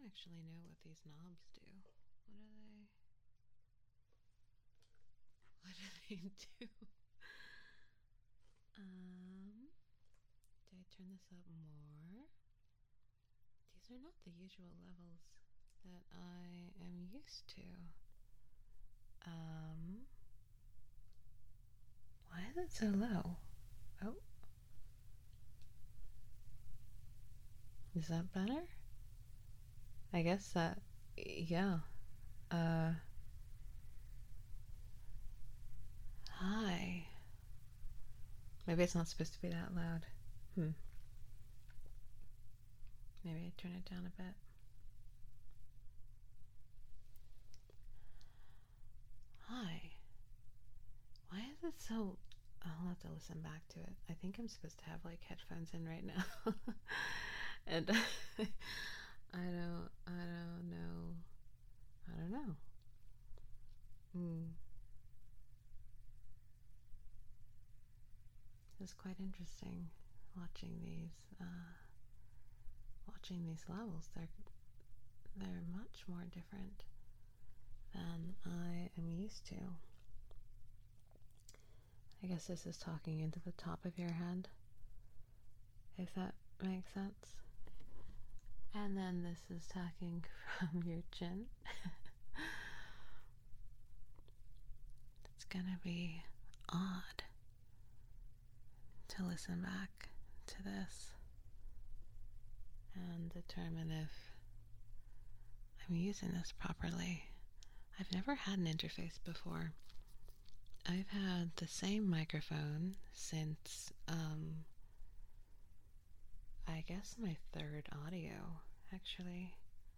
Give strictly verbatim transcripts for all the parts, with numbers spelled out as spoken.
actually know what these knobs do. What do they... What do they do? Um, did I turn this up more? These are not the usual levels that I am used to. Um, why is it so low? Oh. Is that better? I guess that, yeah. Uh, hi. Maybe it's not supposed to be that loud. Hmm. Maybe I turn it down a bit. Hi. Why is it so... I'll have to listen back to it. I think I'm supposed to have like headphones in right now. And I don't, I don't know. I don't know. Hmm. It's quite interesting watching these, uh, watching these levels. They're, they're much more different than I am used to. I guess this is talking into the top of your head, if that makes sense. And then this is talking from your chin. It's gonna be odd to listen back to this and determine if I'm using this properly. I've never had an interface before. I've had the same microphone since, um, I guess my third audio, actually.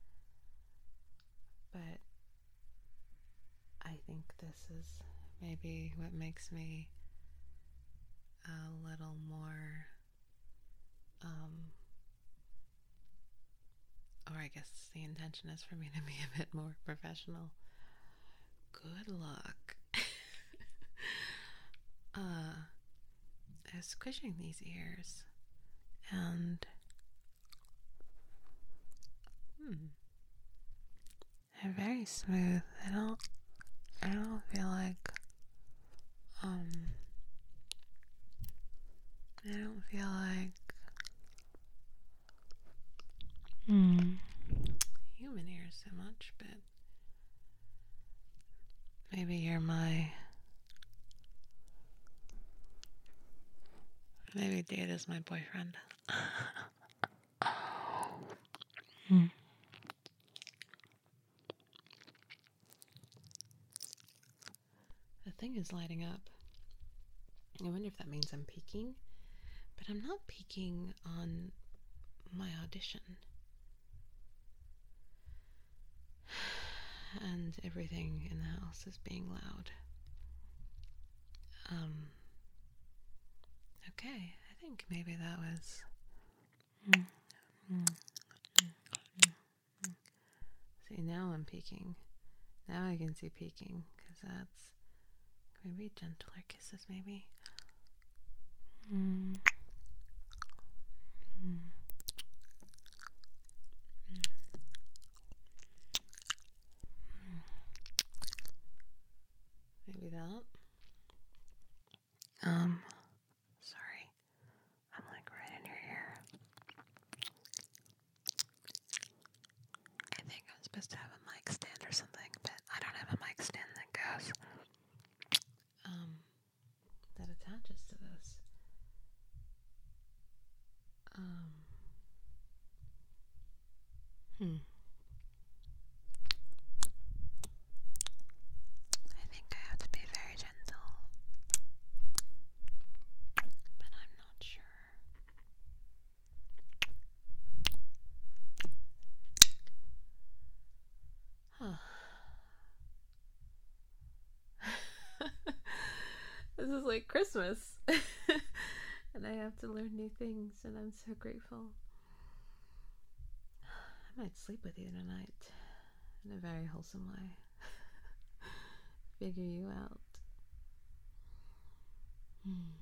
But I think this is maybe what makes me a little more, um, or I guess the intention is for me to be a bit more professional. Good luck. uh, I was squishing these ears, and hmm, they're very smooth. I don't, I don't feel like, um, I don't feel like hmm, human ears so much, but maybe you're my, maybe Date is my boyfriend. hmm. The thing is lighting up. I wonder if that means I'm peaking, but I'm not peaking on my audition. And everything in the house is being loud. Um, okay, I think maybe that was... Mm, mm, mm, mm, mm. See, now I'm peaking. Now I can see peaking, because that's... Maybe gentler kisses, maybe? Mm. Mm. Maybe that. Um, sorry. I'm like right in your ear. I think I'm supposed to have a mic stand or something, but I don't have a mic stand that goes, um, that attaches to this. Um, hmm. I think I have to be very gentle, but I'm not sure. Huh. This is like Christmas. And I have to learn new things, and I'm so grateful. I might sleep with you tonight in a very wholesome way. Figure you out. Hmm.